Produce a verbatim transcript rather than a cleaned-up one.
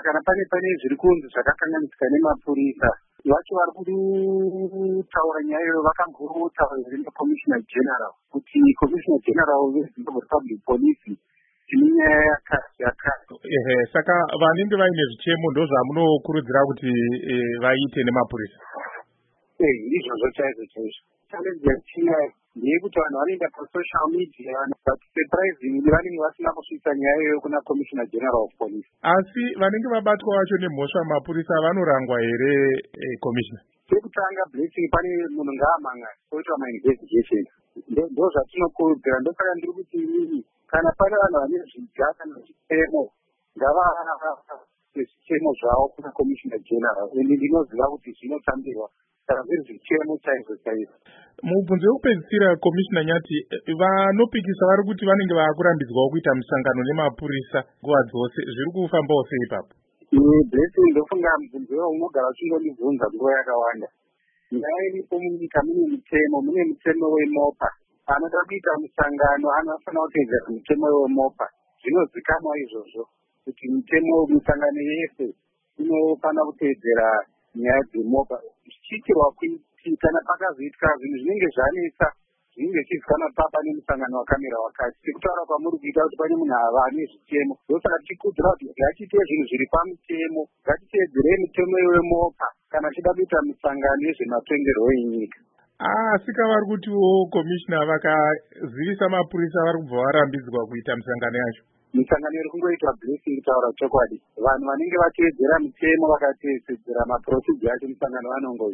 kana pane pane zviri kunzi zvakakanganisika nemapurisa, vacho vari kutaura nyaya iyoyo vakambotaura neCommissioner General kuti Commissioner General weZimbabwe Public Police tine nyaya yakati. Ehe, saka vanenge vaine zvichemo ndo zvamunokurudzira kuti vaite nemapurisa? Eh, izvozvo chaizvo chaizvo. Challenge yatinayo ndeyekuti vanhu vanoenda pasocial media but surprisingly vanenge vasina kusvitsa nyaya iyoyo kuna Commissioner General of Police. Asi vanenge vabatwa vacho nemhosva mapurisa vanorangwa here, eh, Commissioner? Chekutanga Blessing, pane munhu ngaamanga oitwa mainvestigation. Ndo zvatinokurudzira. Ndosaka ndiri kuti inini kana pane vanhu vane zviga kana zvichemo ngava zvichemo zvavo kuna Commissioner General. Ini ndinoziva kuti zvinotambirwa kana zviri zvichemo chaizvo chaizvo. Mubvunzo wekupedzisira, Commissioner Nyati, vanopikisa vari kuti vanenge vaakurambidzwawo kuita misangano nemapurisa nguva dzose. Zviri kufambawo sei ipapo? Blessing, ndofunga mubvunzo iwo unogara uchingondibvunza nguva yakawanda. Nyaya iripo munyika mune mitemo, mune mutemo weMopa. Anoda kuita musangano anofanira kuteedzera mutemo weMopa. Zvinozikanwa izvozvo kuti mitemo misangano yese inofanira kuteedzera nyaya dzeMopa. Zvichiitirwa kuti kana pakazoitika zvinhu zvinenge zvanetsa zvinenge zvichizikanwa papa nemusangano wakamira wakati. Sekutaura kwamuri kuita kuti pane munhu ava ane zvichemo. Ndosaka tichikurudzira kuti ngatiite zvinhu zviri pamutemo, ngatiteedzerei mitemo weMopa kana tichida kuita misangano yezvematongerwo enyika. Asika vari kutiwo Commissioner vakazivisa mapurisa vari kubva varambidzwa kuita misangano yacho. Misangano iri kungoitwa Blessing, kutaura chokwadi. Vanhu vanenge vateedzera mitemo vakateedzera maprocedure acho misangano vanongoita.